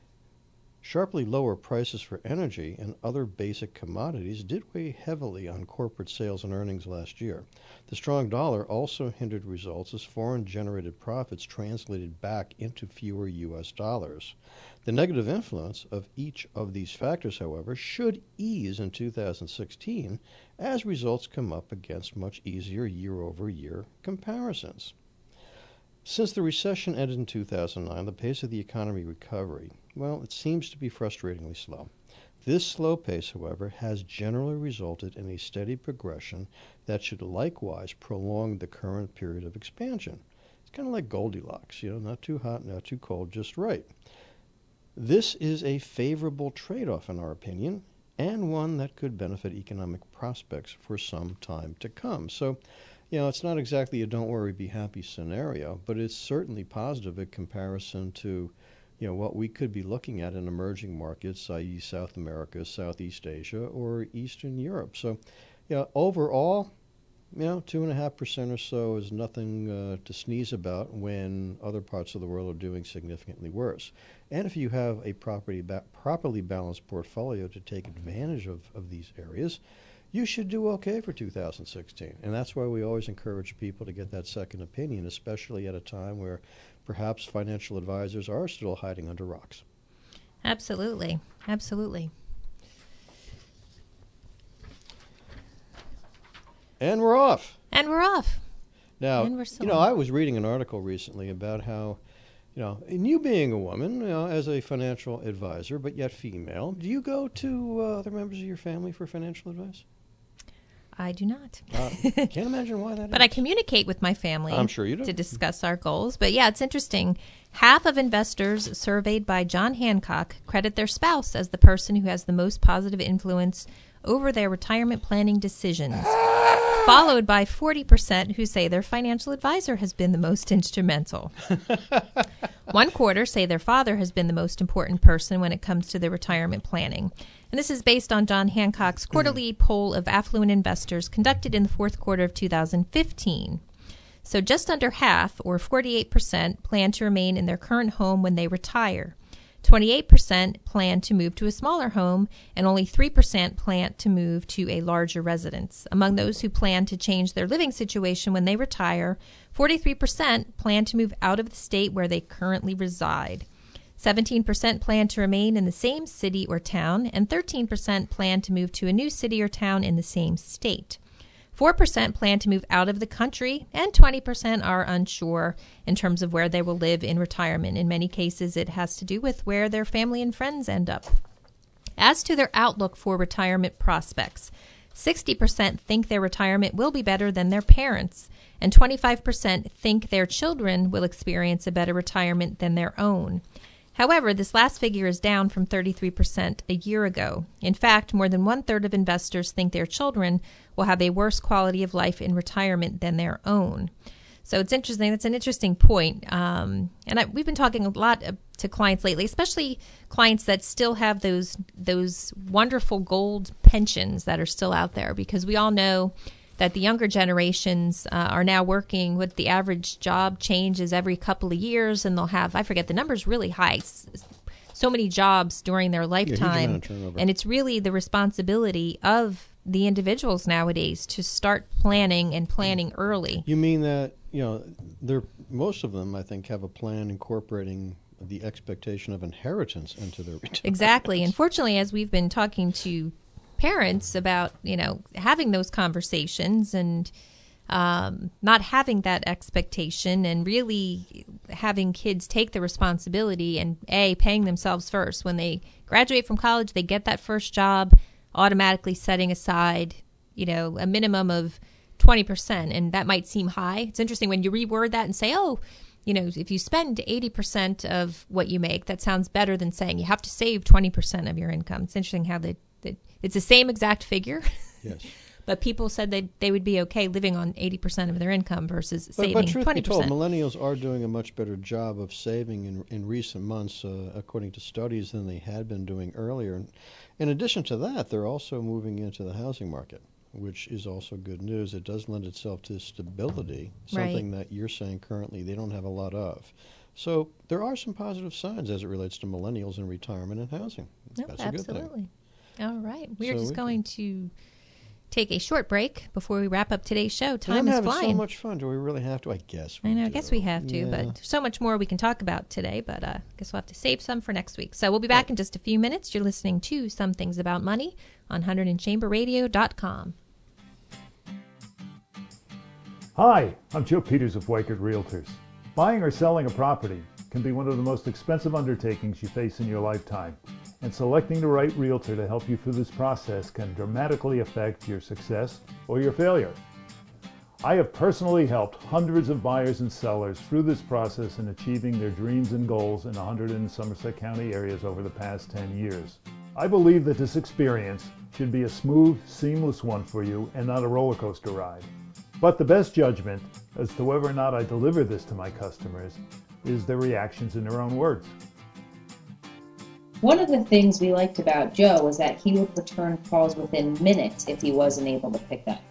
Sharply lower prices for energy and other basic commodities did weigh heavily on corporate sales and earnings last year. The strong dollar also hindered results as foreign-generated profits translated back into fewer U.S. dollars. The negative influence of each of these factors, however, should ease in 2016 as results come up against much easier year-over-year comparisons. Since the recession ended in 2009, the pace of the economy recovery, it seems to be frustratingly slow. This slow pace, however, has generally resulted in a steady progression that should likewise prolong the current period of expansion. It's kind of like Goldilocks, not too hot, not too cold, just right. This is a favorable trade-off, in our opinion, and one that could benefit economic prospects for some time to come. So, it's not exactly a don't worry, be happy scenario, but it's certainly positive in comparison to, what we could be looking at in emerging markets, i.e. South America, Southeast Asia, or Eastern Europe. So, overall, 2.5% or so is nothing to sneeze about when other parts of the world are doing significantly worse. And if you have a properly balanced portfolio to take advantage of these areas, you should do okay for 2016. And that's why we always encourage people to get that second opinion, especially at a time where perhaps financial advisors are still hiding under rocks. Absolutely. Absolutely. And we're off. Now, I was reading an article recently about how, and you being a woman, as a financial advisor, but yet female, do you go to other members of your family for financial advice? I do not. Can't imagine why that is. But I communicate with my family. I'm sure you do. To discuss our goals. But yeah, it's interesting. Half of investors surveyed by John Hancock credit their spouse as the person who has the most positive influence over their retirement planning decisions, followed by 40% who say their financial advisor has been the most instrumental. 1/4 say their father has been the most important person when it comes to their retirement planning. And this is based on John Hancock's quarterly poll of affluent investors conducted in the fourth quarter of 2015. So just under half, or 48%, plan to remain in their current home when they retire. 28% plan to move to a smaller home, and only 3% plan to move to a larger residence. Among those who plan to change their living situation when they retire, 43% plan to move out of the state where they currently reside. 17% plan to remain in the same city or town, and 13% plan to move to a new city or town in the same state. 4% plan to move out of the country, and 20% are unsure in terms of where they will live in retirement. In many cases, it has to do with where their family and friends end up. As to their outlook for retirement prospects, 60% think their retirement will be better than their parents', and 25% think their children will experience a better retirement than their own. However, this last figure is down from 33% a year ago. In fact, more than one-third of investors think their children will have a worse quality of life in retirement than their own. So it's interesting. That's an interesting point. We've been talking a lot to clients lately, especially clients that still have those wonderful gold pensions that are still out there, because we all know that the younger generations are now working with the average job changes every couple of years, and they'll have, I forget, the number's really high, so many jobs during their lifetime. And it's really the responsibility of the individuals nowadays to start planning early. You mean that, most of them, I think, have a plan incorporating the expectation of inheritance into their retirement. Exactly. Unfortunately, as we've been talking to parents about, having those conversations and not having that expectation, and really having kids take the responsibility and paying themselves first. When they graduate from college, they get that first job, automatically setting aside, a minimum of 20%. And that might seem high. It's interesting when you reword that and say, if you spend 80% of what you make, that sounds better than saying you have to save 20% of your income. It's interesting how it's the same exact figure. Yes. But people said they would be okay living on 80% of their income versus saving 20%. But truth be told, millennials are doing a much better job of saving in recent months, according to studies, than they had been doing earlier. And in addition to that, they're also moving into the housing market, which is also good news. It does lend itself to stability, something that you're saying currently they don't have a lot of. So there are some positive signs as it relates to millennials in retirement and housing. That's a good thing. All right. We're just going to take a short break before we wrap up today's show. Time is flying. I'm having so much fun. Do we really have to? I guess we do. I guess we have to, but there's so much more we can talk about today, but I guess we'll have to save some for next week. So we'll be back in just a few minutes. You're listening to Some Things About Money on HunterdonChamberRadio.com. Hi, I'm Joe Peters of Weichert Realtors. Buying or selling a property can be one of the most expensive undertakings you face in your lifetime, and selecting the right realtor to help you through this process can dramatically affect your success or your failure. I have personally helped hundreds of buyers and sellers through this process in achieving their dreams and goals in the Hunterdon and Somerset County areas over the past 10 years. I believe that this experience should be a smooth, seamless one for you and not a roller coaster ride. But the best judgment as to whether or not I deliver this to my customers is their reactions in their own words. One of the things we liked about Joe was that he would return calls within minutes if he wasn't able to pick up.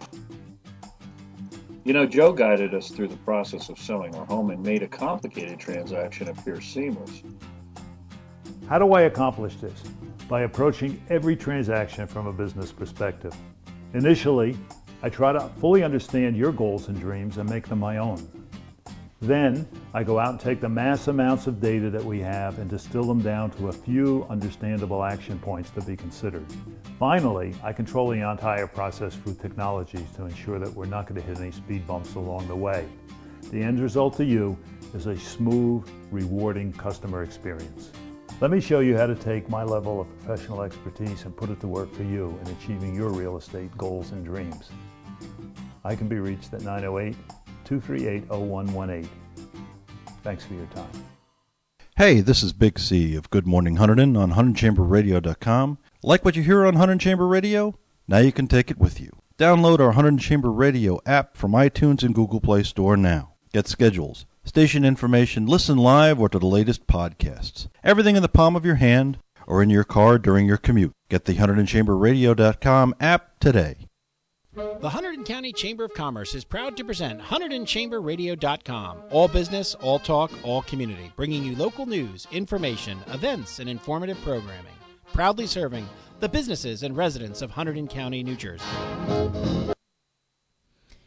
Joe guided us through the process of selling our home and made a complicated transaction appear seamless. How do I accomplish this? By approaching every transaction from a business perspective. Initially, I try to fully understand your goals and dreams and make them my own. Then, I go out and take the mass amounts of data that we have and distill them down to a few understandable action points to be considered. Finally, I control the entire process through technologies to ensure that we're not going to hit any speed bumps along the way. The end result to you is a smooth, rewarding customer experience. Let me show you how to take my level of professional expertise and put it to work for you in achieving your real estate goals and dreams. I can be reached at 908-238-0118. Thanks for your time. Hey, this is Big C of Good Morning Hunterdon on HunterdonChamberRadio.com. Like what you hear on Hunterdon Chamber Radio? Now you can take it with you. Download our Hunterdon Chamber Radio app from iTunes and Google Play Store now. Get schedules, station information, listen live, or to the latest podcasts. Everything in the palm of your hand or in your car during your commute. Get the HunterdonChamberRadio.com app today. The Hunterdon County Chamber of Commerce is proud to present HunterdonChamberRadio.com. All business, all talk, all community. Bringing you local news, information, events, and informative programming. Proudly serving the businesses and residents of Hunterdon County, New Jersey. All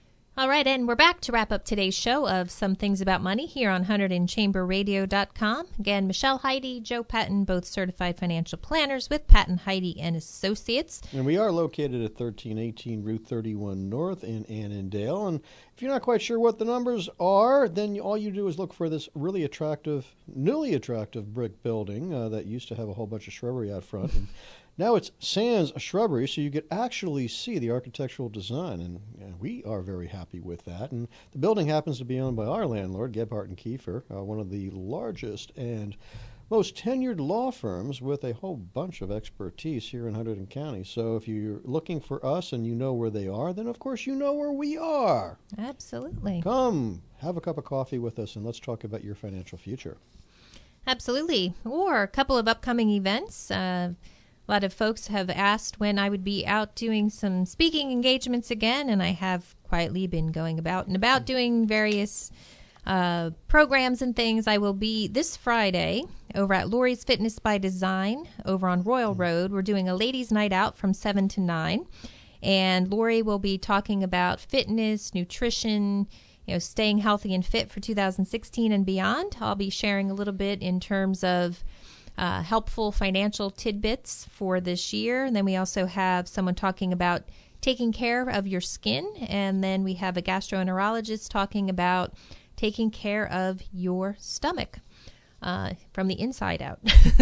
All right, and we're back to wrap up today's show of Some Things About Money here on HunterdonChamberRadio.com. Again, Michelle Heide, Joe Patton, both certified financial planners with Patton, Heide & Associates. And we are located at 1318 Route 31 North in Annandale. And if you're not quite sure what the numbers are, then all you do is look for this really attractive, newly attractive brick building that used to have a whole bunch of shrubbery out front. And now it's sans shrubbery, so you could actually see the architectural design, and we are very happy with that. And the building happens to be owned by our landlord, Gebhardt & Kiefer, one of the largest and most tenured law firms with a whole bunch of expertise here in Hunterdon County. So if you're looking for us and you know where they are, then of course you know where we are. Absolutely. Come, have a cup of coffee with us, and let's talk about your financial future. Absolutely. Or a couple of upcoming events. A lot of folks have asked when I would be out doing some speaking engagements again, and I have quietly been going about and about doing various programs and things. I will be this Friday over at Lori's Fitness by Design over on Royal Road. We're doing a ladies' night out from 7 to 9, and Lori will be talking about fitness, nutrition, staying healthy and fit for 2016 and beyond. I'll be sharing a little bit in terms of helpful financial tidbits for this year. And then we also have someone talking about taking care of your skin. And then we have a gastroenterologist talking about taking care of your stomach from the inside out.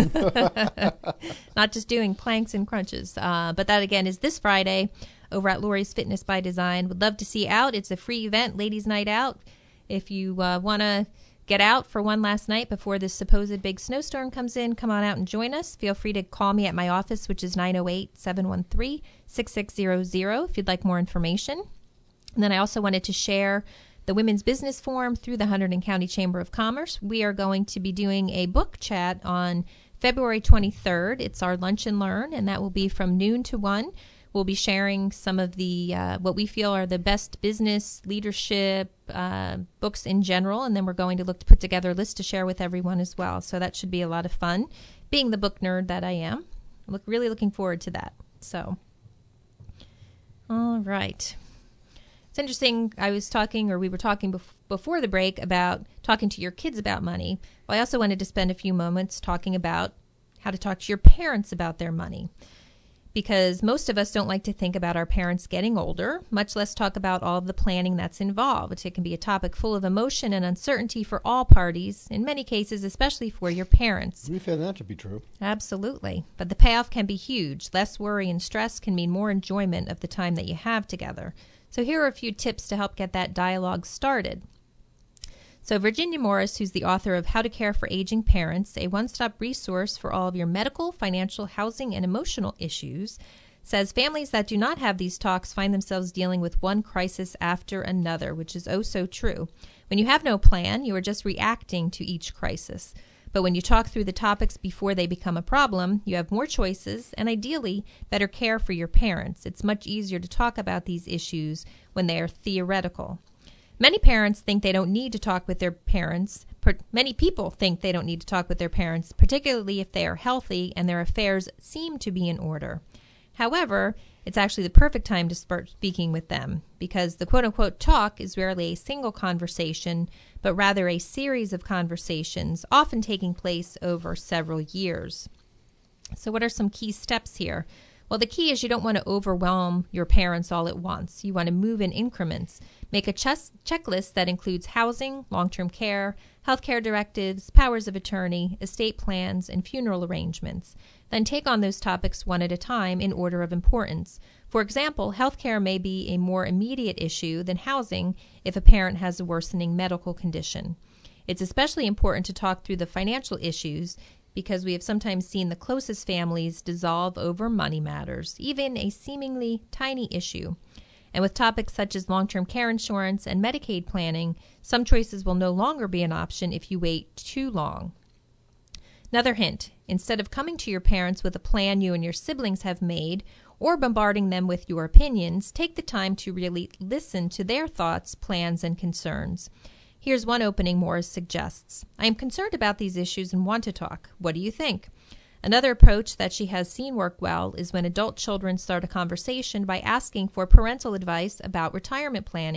Not just doing planks and crunches. But that, again, is this Friday over at Lori's Fitness by Design. Would love to see you out. It's a free event, ladies' night out. If you want to get out for one last night before this supposed big snowstorm comes in, come on out and join us. Feel free to call me at my office, which is 908-713-6600 if you'd like more information. And then I also wanted to share the Women's Business Forum through the Hunterdon County Chamber of Commerce. We are going to be doing a book chat on February 23rd. It's our Lunch and Learn, and that will be from noon to 1. We'll be sharing some of the what we feel are the best business leadership books in general, and then we're going to look to put together a list to share with everyone as well. So that should be a lot of fun, being the book nerd that I am. Really looking forward to that. So, all right. It's interesting. We were talking before the break about talking to your kids about money. Well, I also wanted to spend a few moments talking about how to talk to your parents about their money. Because most of us don't like to think about our parents getting older, much less talk about all of the planning that's involved. It can be a topic full of emotion and uncertainty for all parties, in many cases, especially for your parents. We found that to be true. Absolutely. But the payoff can be huge. Less worry and stress can mean more enjoyment of the time that you have together. So here are a few tips to help get that dialogue started. So Virginia Morris, who's the author of How to Care for Aging Parents, a one-stop resource for all of your medical, financial, housing, and emotional issues, says families that do not have these talks find themselves dealing with one crisis after another, which is oh so true. When you have no plan, you are just reacting to each crisis. But when you talk through the topics before they become a problem, you have more choices and ideally better care for your parents. It's much easier to talk about these issues when they are theoretical. Many parents think they don't need to talk with their parents. Many people think they don't need to talk with their parents, particularly if they are healthy and their affairs seem to be in order. However, it's actually the perfect time to start speaking with them because the quote-unquote talk is rarely a single conversation, but rather a series of conversations, often taking place over several years. So what are some key steps here? Well, the key is you don't want to overwhelm your parents all at once. You want to move in increments. Make a checklist that includes housing, long-term care, healthcare directives, powers of attorney, estate plans, and funeral arrangements. Then take on those topics one at a time in order of importance. For example, healthcare may be a more immediate issue than housing if a parent has a worsening medical condition. It's especially important to talk through the financial issues because we have sometimes seen the closest families dissolve over money matters, even a seemingly tiny issue. And with topics such as long-term care insurance and Medicaid planning, some choices will no longer be an option if you wait too long. Another hint, instead of coming to your parents with a plan you and your siblings have made or bombarding them with your opinions, take the time to really listen to their thoughts, plans, and concerns. Here's one opening Morris suggests. I am concerned about these issues and want to talk. What do you think? Another approach that she has seen work well is when adult children start a conversation by asking for parental advice about retirement planning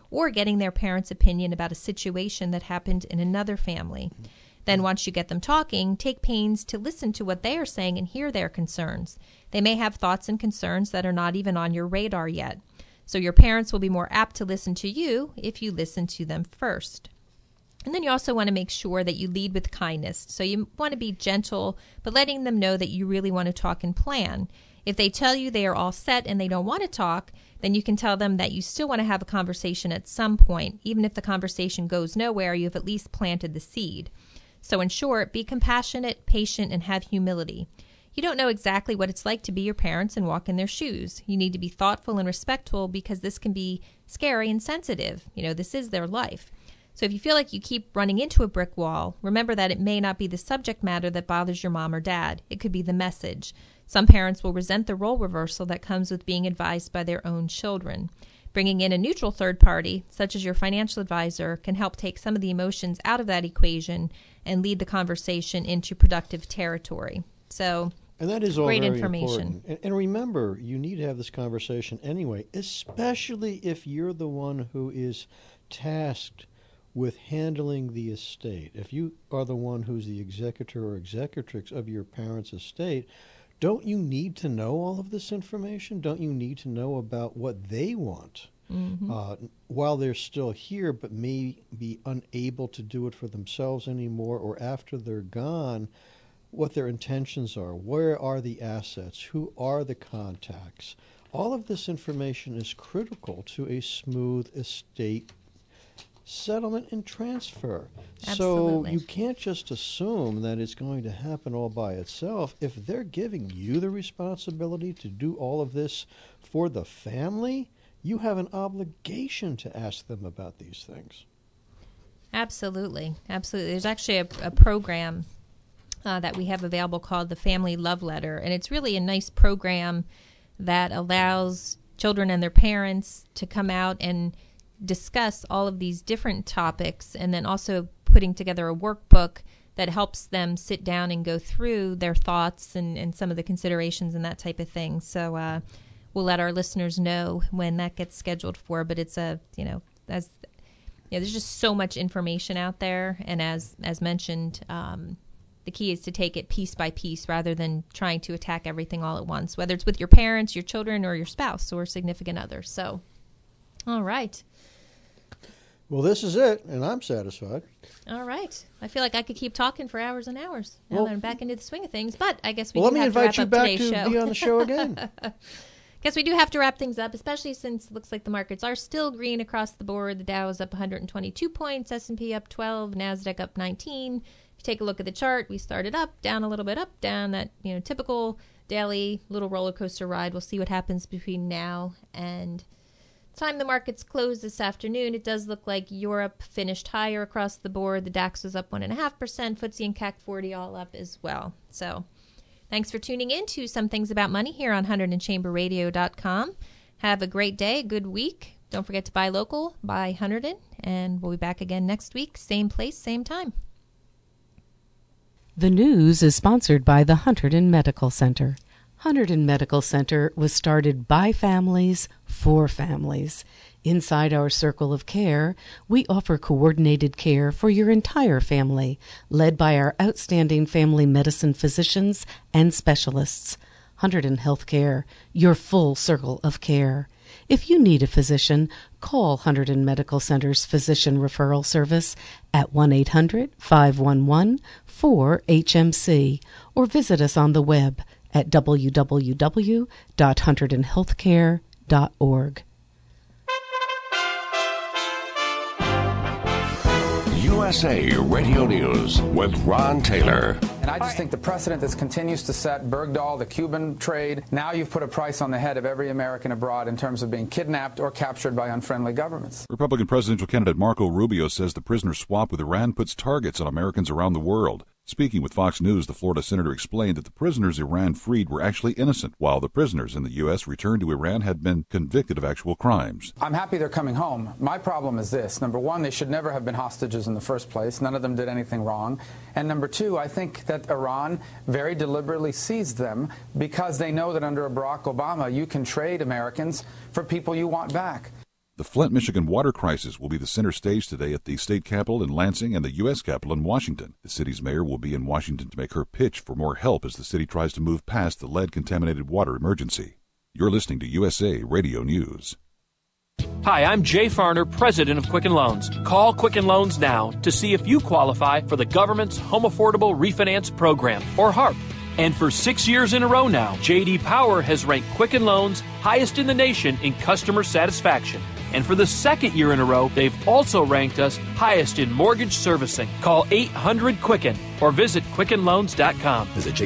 or getting their parents' opinion about a situation that happened in another family. Then once you get them talking, take pains to listen to what they are saying and hear their concerns. They may have thoughts and concerns that are not even on your radar yet. So your parents will be more apt to listen to you if you listen to them first. And then you also want to make sure that you lead with kindness. So you want to be gentle, but letting them know that you really want to talk and plan. If they tell you they are all set and they don't want to talk, then you can tell them that you still want to have a conversation at some point. Even if the conversation goes nowhere, you have at least planted the seed. So in short, be compassionate, patient, and have humility. You don't know exactly what it's like to be your parents and walk in their shoes. You need to be thoughtful and respectful because this can be scary and sensitive. This is their life. So if you feel like you keep running into a brick wall, remember that it may not be the subject matter that bothers your mom or dad. It could be the message. Some parents will resent the role reversal that comes with being advised by their own children. Bringing in a neutral third party, such as your financial advisor, can help take some of the emotions out of that equation and lead the conversation into productive territory. So, and that is all great very information. Important. And remember, you need to have this conversation anyway, especially if you're the one who is tasked with handling the estate. If you are the one who's the executor or executrix of your parents' estate, don't you need to know all of this information? Don't you need to know about what they want while they're still here but may be unable to do it for themselves anymore, or after they're gone, what their intentions are? Where are the assets? Who are the contacts? All of this information is critical to a smooth estate settlement and transfer. Absolutely. So you can't just assume that it's going to happen all by itself. If they're giving you the responsibility to do all of this for the family, you have an obligation to ask them about these things. Absolutely. Absolutely. There's actually a program that we have available called the Family Love Letter, and it's really a nice program that allows children and their parents to come out and discuss all of these different topics, and then also putting together a workbook that helps them sit down and go through their thoughts and some of the considerations and that type of thing. So we'll let our listeners know when that gets scheduled for, but it's there's just so much information out there, and as mentioned, the key is to take it piece by piece rather than trying to attack everything all at once, whether it's with your parents, your children, or your spouse or significant other. So, all right. Well, this is it, and I'm satisfied. All right. I feel like I could keep talking for hours and hours now that I'm back into the swing of things, but I guess we do have to wrap up today's show. Let me invite you back to be on the show again. Guess we do have to wrap things up, especially since it looks like the markets are still green across the board. The Dow is up 122 points, S&P up 12, NASDAQ up 19. If you take a look at the chart, we started up, down a little bit, up, down, that typical daily little roller coaster ride. We'll see what happens between now and time the markets close this afternoon. It does look like Europe finished higher across the board. The DAX was up 1.5%, FTSE and CAC 40 all up as well. So thanks for tuning in to Some Things About Money here on HunterdonChamberRadio.com. Have a great day, good week. Don't forget to buy local, buy Hunterdon, and we'll be back again next week, same place, same time. The news is sponsored by the Hunterdon Medical Center. Hunterdon Medical Center was started by families for families. Inside our circle of care, we offer coordinated care for your entire family, led by our outstanding family medicine physicians and specialists. Hunterdon Healthcare, your full circle of care. If you need a physician, call Hunterdon Medical Center's physician referral service at 1-800-511-4HMC or visit us on the web at www.hunterdonhealthcare.org. USA Radio News with Ron Taylor. And I just think the precedent this continues to set, Bergdahl, the Cuban trade, now you've put a price on the head of every American abroad in terms of being kidnapped or captured by unfriendly governments. Republican presidential candidate Marco Rubio says the prisoner swap with Iran puts targets on Americans around the world. Speaking with Fox News, the Florida senator explained that the prisoners Iran freed were actually innocent, while the prisoners in the U.S. returned to Iran had been convicted of actual crimes. I'm happy they're coming home. My problem is this. Number one, they should never have been hostages in the first place. None of them did anything wrong. And number two, I think that Iran very deliberately seized them because they know that under Barack Obama, you can trade Americans for people you want back. The Flint, Michigan water crisis will be the center stage today at the state capitol in Lansing and the U.S. Capitol in Washington. The city's mayor will be in Washington to make her pitch for more help as the city tries to move past the lead-contaminated water emergency. You're listening to USA Radio News. Hi, I'm Jay Farner, president of Quicken Loans. Call Quicken Loans now to see if you qualify for the government's Home Affordable Refinance Program, or HARP. And for 6 years in a row now, J.D. Power has ranked Quicken Loans highest in the nation in customer satisfaction. And for the second year in a row, they've also ranked us highest in mortgage servicing. Call 800-QUICKEN or visit QuickenLoans.com. Visit